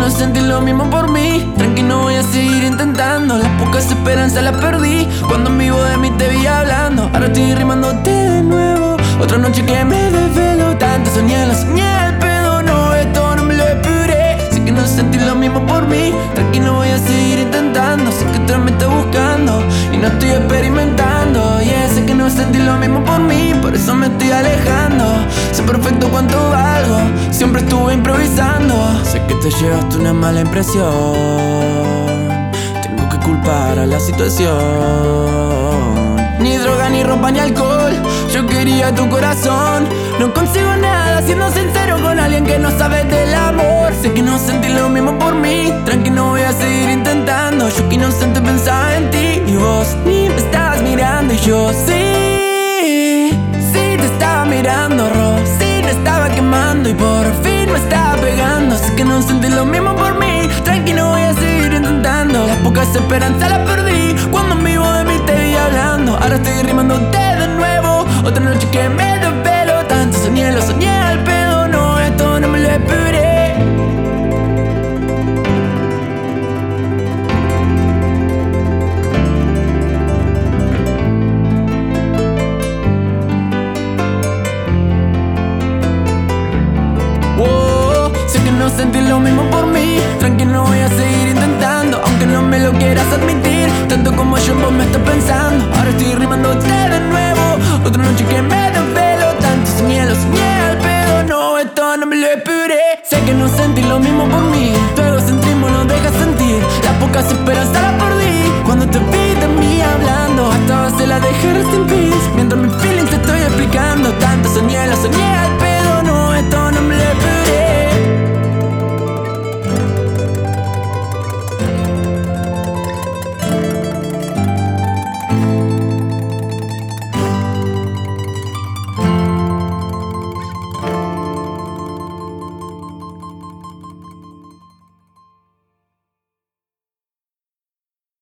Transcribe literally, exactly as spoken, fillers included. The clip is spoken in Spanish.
no sentís lo mismo por mí. Tranqui, no voy a seguir intentando. Las pocas esperanzas las perdí cuando en vivo de mí te vi hablando. Ahora estoy rimándote de nuevo. Otra noche que me desvelo. Tanto soñé, lo soñé al pedo. No, esto no me lo esperé. Sé que no sentís lo mismo por mí. Tranqui, no voy a seguir intentando. Sé que otra me está buscando y no estoy experimentando. Y yeah, sé que no sentís lo mismo por mí, por eso me estoy alejando. Sé perfecto cuánto valgo, siempre estuve improvisando. Sé que te llevaste una mala impresión. Tengo que culpar a la situación. Ni droga, ni ropa, ni alcohol. Yo quería tu corazón. No consigo nada siendo sincero con alguien que no sabe del amor. Sé que no sentí lo mismo por mí. Tranqui, no voy a seguir intentando. Yo que inocente pensaba en ti y vos ni me estabas mirando. Y yo sí, sí te estaba mirando, Ro. Sí me estaba quemando y por fin me estaba pegando. Sé que no sentí lo mismo por mí. Tranqui, no voy a seguir intentando. Las pocas esperanzas las perdí cuando en vivo de mí te vi hablando. Ahora estoy rimándote de nuevo. Otra noche que me desvelo. Tanto soñé, lo soñé al pedo. No, esto no me lo esperé. Wow, sé que no sentís lo mismo por mí. Tranqui, no voy a seguir intentando, aunque no me lo quieras admitir. Tanto como yo en vos me